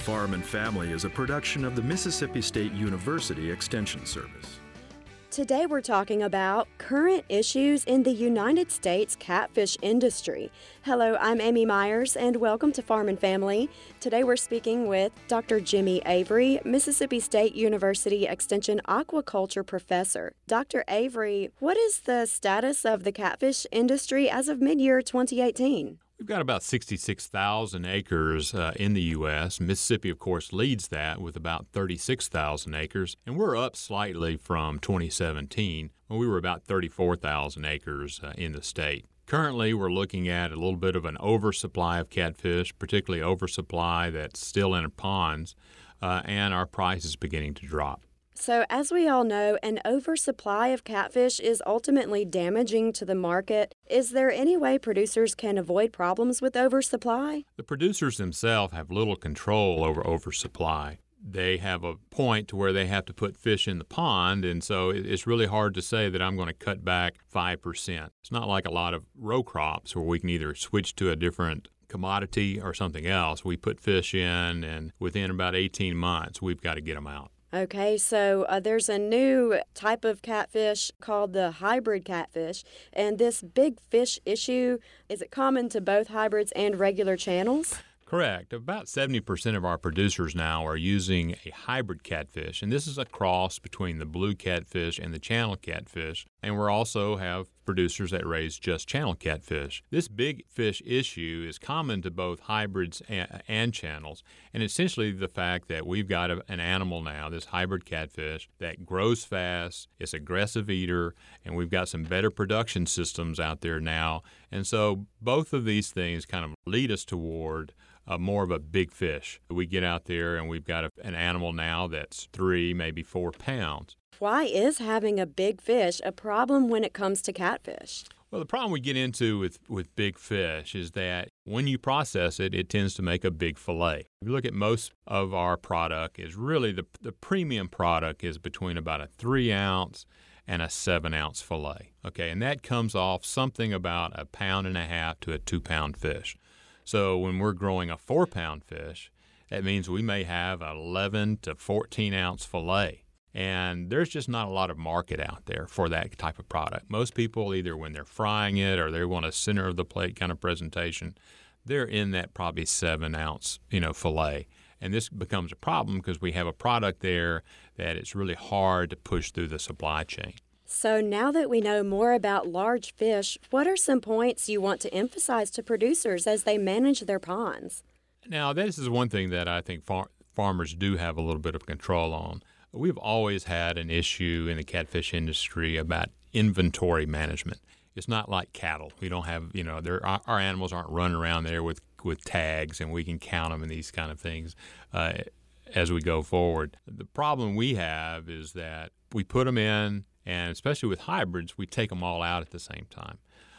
Farm and Family is a production of the Mississippi State University Extension Service. Today we're talking about current issues in the United States catfish industry. Hello, I'm Amy Myers and welcome to Farm and Family. Today we're speaking with Dr. Jimmy Avery, Mississippi State University Extension aquaculture professor. Dr. Avery, what is the status of the catfish industry as of mid-year 2018? We've got about 66,000 acres in the U.S. Mississippi, of course, leads that with about 36,000 acres, and we're up slightly from 2017 when we were about 34,000 acres in the state. Currently, we're looking at a little bit of an oversupply of catfish, particularly oversupply that's still in ponds, and our price is beginning to drop. So, as we all know, an oversupply of catfish is ultimately damaging to the market. Is there any way producers can avoid problems with oversupply? The producers themselves have little control over oversupply. They have a point to where they have to put fish in the pond, and so it's really hard to say that I'm going to cut back 5%. It's not like a lot of row crops where we can either switch to a different commodity or something else. We put fish in, and within about 18 months, we've got to get them out. Okay, so there's a new type of catfish called the hybrid catfish, and this big fish issue, is it common to both hybrids and regular channels? Correct. About 70% of our producers now are using a hybrid catfish, and this is a cross between the blue catfish and the channel catfish, and we also have producers that raise just channel catfish. This big fish issue is common to both hybrids and channels, and essentially the fact that we've got an animal now, this hybrid catfish, that grows fast, it's an aggressive eater, and we've got some better production systems out there now, and so both of these things kind of lead us toward more of a big fish. We get out there and we've got an animal now that's 3, maybe 4 pounds. Why is having a big fish a problem when it comes to catfish? Well, the problem we get into with big fish is that when you process it, it tends to make a big fillet. If you look at most of our product, is really the premium product is between about a 3-ounce and a 7-ounce fillet. Okay, and that comes off something about 1.5 pounds to a 2-pound fish. So when we're growing a 4-pound fish, that means we may have an 11 to 14-ounce fillet. And there's just not a lot of market out there for that type of product. Most people, either when they're frying it or they want a center of the plate kind of presentation, they're in that probably 7-ounce, fillet. And this becomes a problem because we have a product there that it's really hard to push through the supply chain. So now that we know more about large fish, what are some points you want to emphasize to producers as they manage their ponds? Now, this is one thing that I think farmers do have a little bit of control on. We've always had an issue in the catfish industry about inventory management. It's not like cattle. We don't have, our animals aren't running around there with tags and we can count them and these kind of things as we go forward. The problem we have is that we put them in, and especially with hybrids, we take them all out at the same time.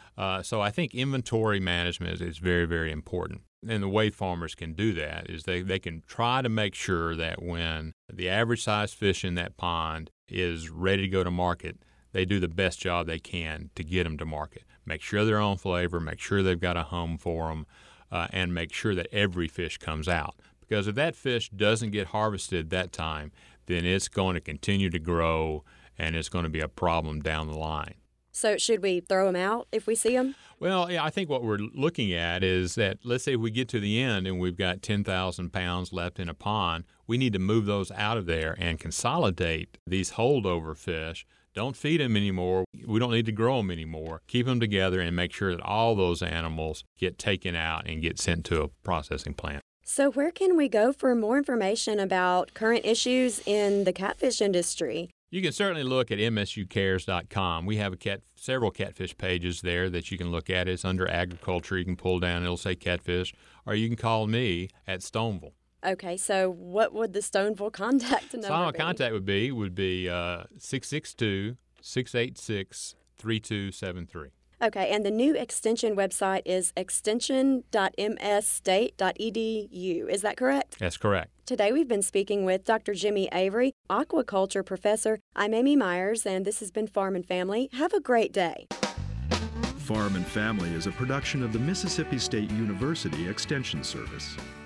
So I think inventory management is very, very important. And the way farmers can do that is they can try to make sure that when the average size fish in that pond is ready to go to market, they do the best job they can to get them to market. Make sure they're on flavor, make sure they've got a home for them, and make sure that every fish comes out. Because if that fish doesn't get harvested that time, then it's going to continue to grow and it's going to be a problem down the line. So should we throw them out if we see them? Well, yeah, I think what we're looking at is that, let's say we get to the end and we've got 10,000 pounds left in a pond, we need to move those out of there and consolidate these holdover fish. Don't feed them anymore. We don't need to grow them anymore. Keep them together and make sure that all those animals get taken out and get sent to a processing plant. So where can we go for more information about current issues in the catfish industry? You can certainly look at msucares.com. We have several catfish pages there that you can look at. It's under agriculture. You can pull down, it'll say catfish, or you can call me at Stoneville. Okay, so what would the Stoneville contact number Stoneville be? contact would be 662-686-3273. Okay, and the new extension website is extension.msstate.edu. Is that correct? That's correct. Today we've been speaking with Dr. Jimmy Avery, aquaculture professor. I'm Amy Myers, and this has been Farm and Family. Have a great day. Farm and Family is a production of the Mississippi State University Extension Service.